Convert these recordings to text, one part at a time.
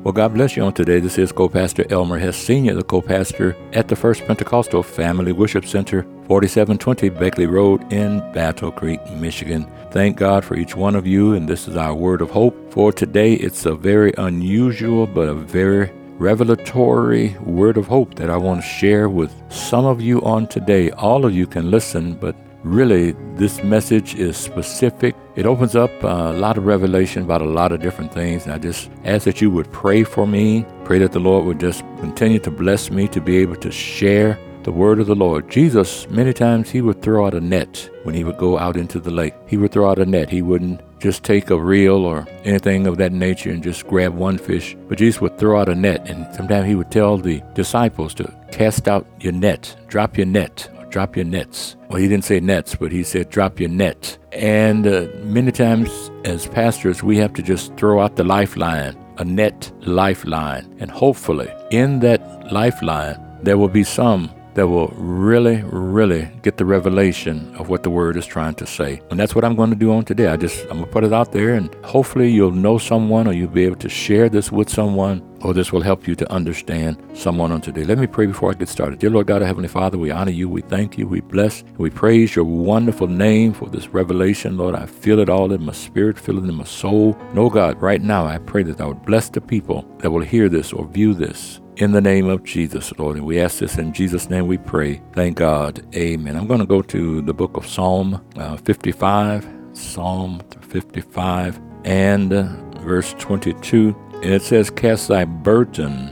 Well, God bless you on today. This is Co-Pastor Elmer Hess Sr., the co-pastor at the First Pentecostal Family Worship Center, 4720 Beckley Road in Battle Creek, Michigan. Thank God for each one of you, and this is our word of hope. For today, it's a very unusual but a very revelatory word of hope that I want to share with some of you on today. All of you can listen, but really, this message is specific. It opens up a lot of revelation about a lot of different things. And I just ask that you would pray for me. Pray that the Lord would just continue to bless me to be able to share the word of the Lord. Jesus, many times he would throw out a net when he would go out into the lake. He would throw out a net. He wouldn't just take a reel or anything of that nature and just grab one fish. But Jesus would throw out a net. And sometimes he would tell the disciples to cast out your net, drop your net. Drop your nets. Well, he didn't say nets, but he said drop your net. And many times as pastors, we have to just throw out the lifeline, a net lifeline. And hopefully in that lifeline, there will be some that will really get the revelation of what the word is trying to say. And that's what I'm going to do on today. I'm going to put it out there, and hopefully you'll know someone, or you'll be able to share this with someone, or this will help you to understand someone on today. Let me pray before I get started. Dear Lord God, our Heavenly Father, we honor you, we thank you, we bless, we praise your wonderful name for this revelation. Lord, I feel it all in my spirit, feel it in my soul. No, God, right now I pray that I would bless the people that will hear this or view this. In the name of Jesus, Lord, and we ask this in Jesus' name we pray. Thank God. Amen. I'm going to go to the book of Psalm 55, Psalm 55, and verse 22. And it says, Cast thy burden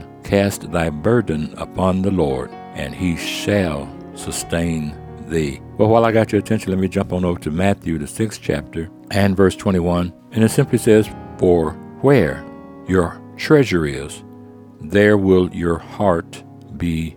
upon the Lord, and he shall sustain thee. Well, while I got your attention, let me jump on over to Matthew, the 6th chapter, and verse 21. And it simply says, For where your treasure is, there will your heart be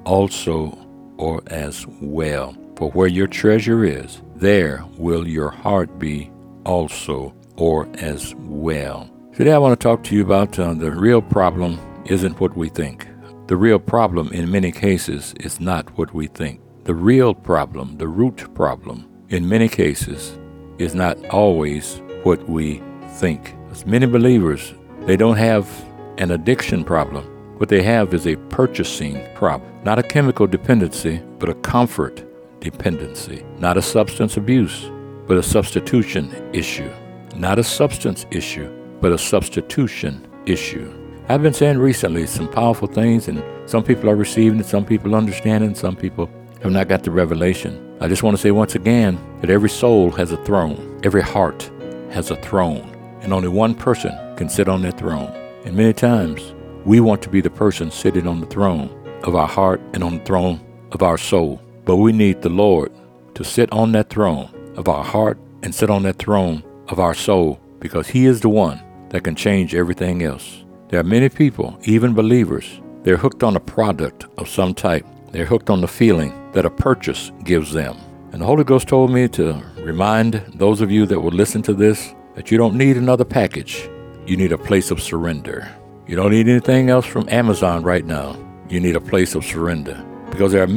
also, or as well. For where your treasure is, there will your heart be also, or as well. Today I want to talk to you about the real problem isn't what we think. The real problem in many cases is not what we think. The real problem, the root problem, in many cases is not always what we think. As many believers, they don't have an addiction problem. What they have is a purchasing problem. Not a chemical dependency, but a comfort dependency. Not a substance abuse, but a substitution issue. Not a substance issue, but a substitution issue. I've been saying recently some powerful things, and some people are receiving it, some people understand it, and some people have not got the revelation. I just want to say once again that every soul has a throne. Every heart has a throne, and only one person can sit on that throne. And many times, we want to be the person sitting on the throne of our heart and on the throne of our soul. But we need the Lord to sit on that throne of our heart and sit on that throne of our soul, because he is the one that can change everything else. There are many people, even believers, they're hooked on a product of some type. They're hooked on the feeling that a purchase gives them. And the Holy Ghost told me to remind those of you that will listen to this that you don't need another package. You need a place of surrender. You don't need anything else from Amazon right now. You need a place of surrender. Because there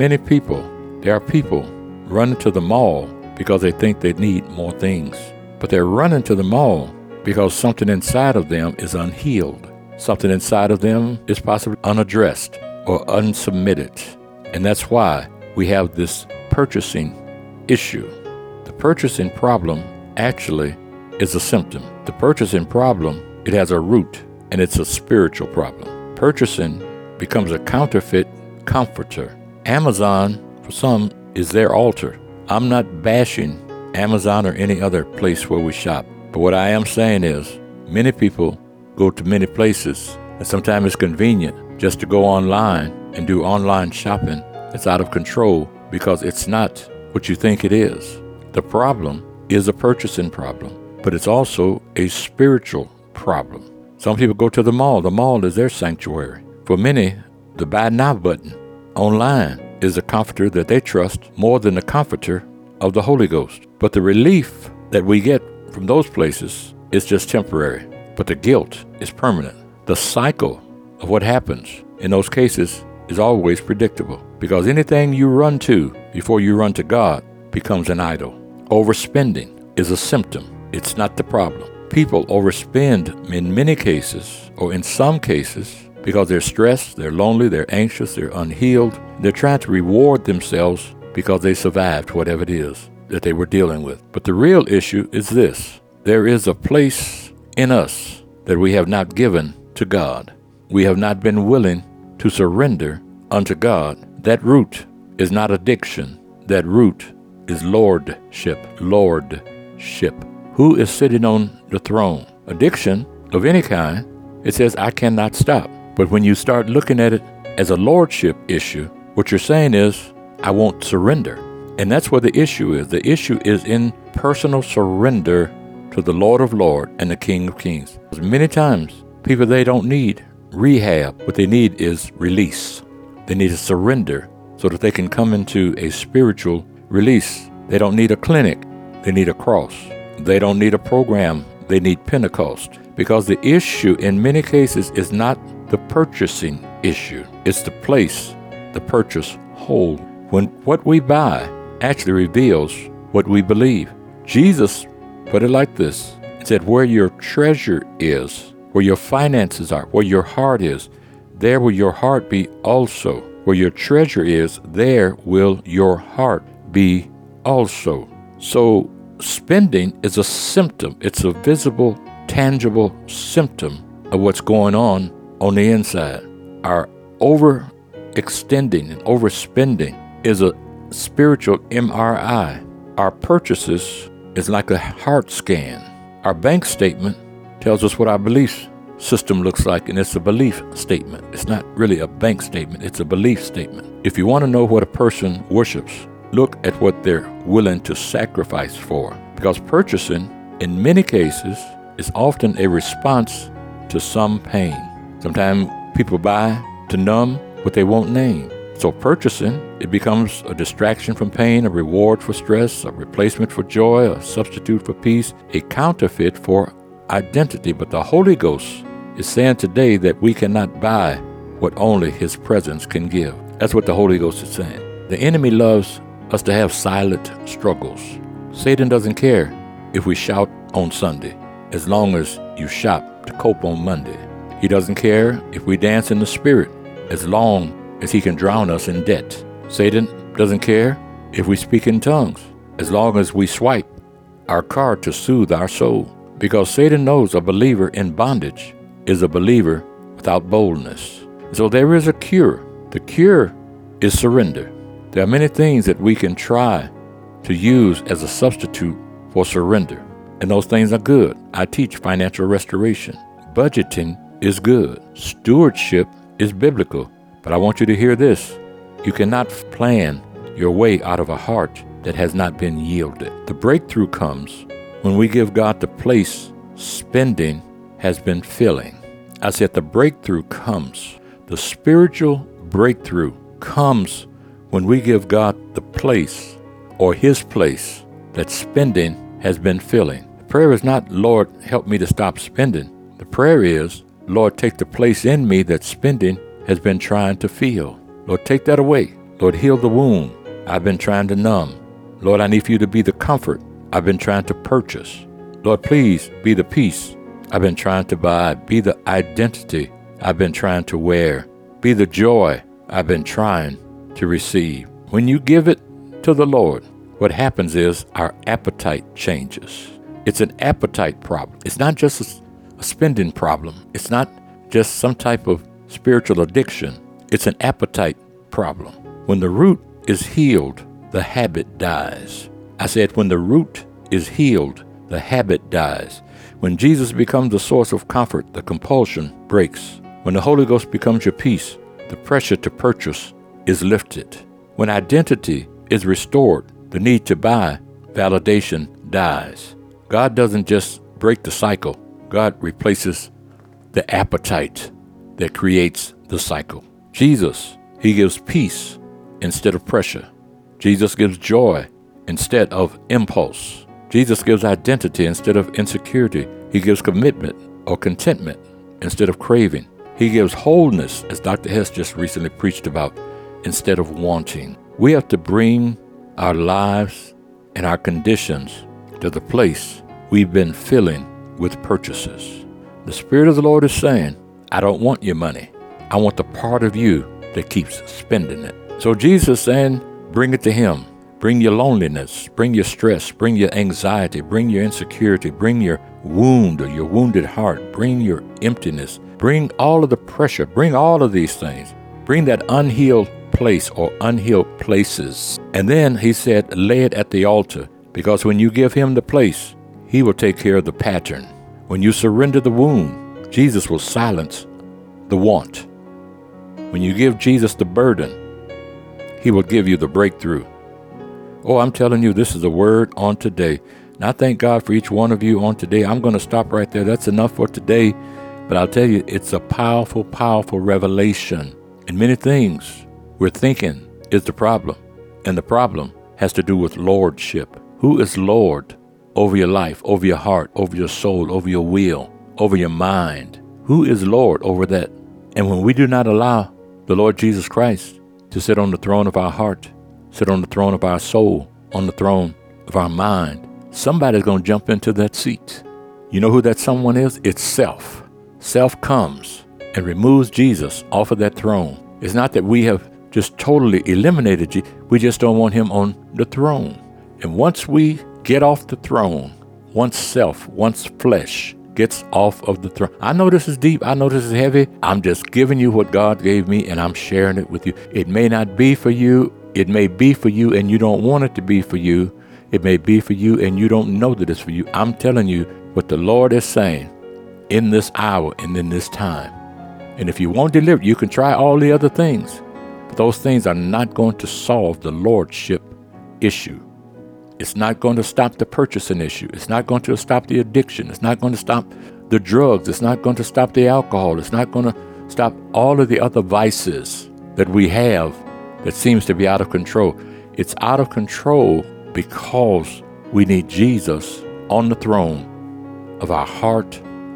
are people running to the mall because they think they need more things. But they're running to the mall because something inside of them is unhealed. Something inside of them is possibly unaddressed or unsubmitted. And that's why we have this purchasing issue. The purchasing problem actually is a symptom. The purchasing problem, it has a root, and it's a spiritual problem. Purchasing becomes a counterfeit comforter. Amazon, for some, is their altar. I'm not bashing Amazon or any other place where we shop. But what I am saying is, many people go to many places, and sometimes it's convenient just to go online and do online shopping. It's out of control because it's not what you think it is. The problem is a purchasing problem, but it's also a spiritual problem. Some people go to the mall. The mall is their sanctuary. For many, the buy now button online is a comforter that they trust more than the comforter of the Holy Ghost. But the relief that we get from those places is just temporary, but the guilt is permanent. The cycle of what happens in those cases is always predictable, because anything you run to before you run to God becomes an idol. Overspending is a symptom. It's not the problem. People overspend in many cases, or in some cases, because they're stressed, they're lonely, they're anxious, they're unhealed. They're trying to reward themselves because they survived whatever it is that they were dealing with. But the real issue is this. There is a place in us that we have not given to God. We have not been willing to surrender unto God. That root is not addiction. That root is lordship. Lordship. Who is sitting on the throne? Addiction of any kind, it says, I cannot stop. But when you start looking at it as a lordship issue, what you're saying is, I won't surrender. And that's where the issue is. The issue is in personal surrender to the Lord of Lords and the King of Kings. Because many times, people, they don't need rehab. What they need is release. They need to surrender so that they can come into a spiritual release. They don't need a clinic. They need a cross. They don't need a program. They need Pentecost. Because the issue in many cases is not the purchasing issue. It's the place the purchase holds. When what we buy actually reveals what we believe. Jesus put it like this. He said, where your treasure is, where your finances are, where your heart is, there will your heart be also. Where your treasure is, there will your heart be also. So spending is a symptom. It's a visible, tangible symptom of what's going on the inside. Our overextending and overspending is a spiritual MRI. Our purchases is like a heart scan. Our bank statement tells us what our belief system looks like, and it's a belief statement. It's not really a bank statement, it's a belief statement. If you want to know what a person worships, look at what they're willing to sacrifice for. Because purchasing, in many cases, is often a response to some pain. Sometimes people buy to numb what they won't name. So purchasing, it becomes a distraction from pain, a reward for stress, a replacement for joy, a substitute for peace, a counterfeit for identity. But the Holy Ghost is saying today that we cannot buy what only His presence can give. That's what the Holy Ghost is saying. The enemy loves us to have silent struggles. Satan doesn't care if we shout on Sunday, as long as you shop to cope on Monday. He doesn't care if we dance in the Spirit, as long as he can drown us in debt. Satan doesn't care if we speak in tongues, as long as we swipe our card to soothe our soul. Because Satan knows a believer in bondage is a believer without boldness. So there is a cure. The cure is surrender. There are many things that we can try to use as a substitute for surrender, and those things are good. I teach financial restoration. Budgeting is good. Stewardship is biblical. But I want you to hear this. You cannot plan your way out of a heart that has not been yielded. The breakthrough comes when we give God the place spending has been filling. I said the breakthrough comes. The spiritual breakthrough comes when we give God the place or His place that spending has been filling. The prayer is not, Lord, help me to stop spending. The prayer is, Lord, take the place in me that spending has been trying to fill. Lord, take that away. Lord, heal the wound I've been trying to numb. Lord, I need for you to be the comfort I've been trying to purchase. Lord, please be the peace I've been trying to buy. Be the identity I've been trying to wear. Be the joy I've been trying to receive. When you give it to the Lord, what happens is our appetite changes. It's an appetite problem. It's not just a spending problem. It's not just some type of spiritual addiction. It's an appetite problem. When the root is healed, the habit dies. I said when the root is healed, the habit dies. When Jesus becomes the source of comfort, the compulsion breaks. When the Holy Ghost becomes your peace, the pressure to purchase is lifted. When identity is restored, the need to buy validation dies. God doesn't just break the cycle. God replaces the appetite that creates the cycle. Jesus, He gives peace instead of pressure. Jesus gives joy instead of impulse. Jesus gives identity instead of insecurity. He gives commitment or contentment instead of craving. He gives wholeness, as Dr. Hess just recently preached about, instead of wanting. We have to bring our lives and our conditions to the place we've been filling with purchases. The Spirit of the Lord is saying, I don't want your money. I want the part of you that keeps spending it. So Jesus is saying, bring it to Him. Bring your loneliness, bring your stress, bring your anxiety, bring your insecurity, bring your wound or your wounded heart, bring your emptiness, bring all of the pressure, bring all of these things. Bring that unhealed place or unhealed places. And then He said, lay it at the altar, because when you give Him the place, He will take care of the pattern. When you surrender the wound, Jesus will silence the want. When you give Jesus the burden, He will give you the breakthrough. Oh, I'm telling you, this is the word on today. And I thank God for each one of you on today. I'm going to stop right there. That's enough for today. But I'll tell you, it's a powerful, powerful revelation. And many things we're thinking is the problem. And the problem has to do with lordship. Who is Lord over your life, over your heart, over your soul, over your will, over your mind? Who is Lord over that? And when we do not allow the Lord Jesus Christ to sit on the throne of our heart, sit on the throne of our soul, on the throne of our mind, somebody's going to jump into that seat. You know who that someone is? It's self. Self comes and removes Jesus off of that throne. It's not that we have just totally eliminated Jesus. We just don't want Him on the throne. And once we get off the throne, once self, once flesh gets off of the throne. I know this is deep. I know this is heavy. I'm just giving you what God gave me, and I'm sharing it with you. It may not be for you. It may be for you and you don't want it to be for you. It may be for you and you don't know that it's for you. I'm telling you what the Lord is saying in this hour and in this time. And if you won't deliver, you can try all the other things. But those things are not going to solve the lordship issue. It's not going to stop the purchasing issue. It's not going to stop the addiction. It's not going to stop the drugs. It's not going to stop the alcohol. It's not going to stop all of the other vices that we have that seems to be out of control. It's out of control because we need Jesus on the throne of our heart,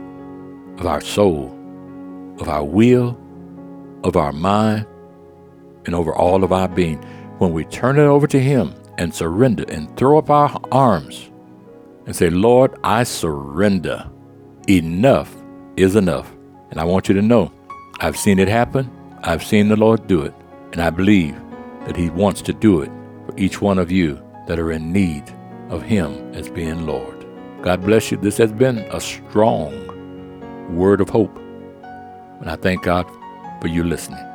of our soul, of our will, of our mind, and over all of our being. When we turn it over to Him and surrender and throw up our arms and say, Lord, I surrender. Enough is enough. And I want you to know, I've seen it happen. I've seen the Lord do it. And I believe that He wants to do it for each one of you that are in need of Him as being Lord. God bless you. This has been a strong word of hope. And I thank God for you listening.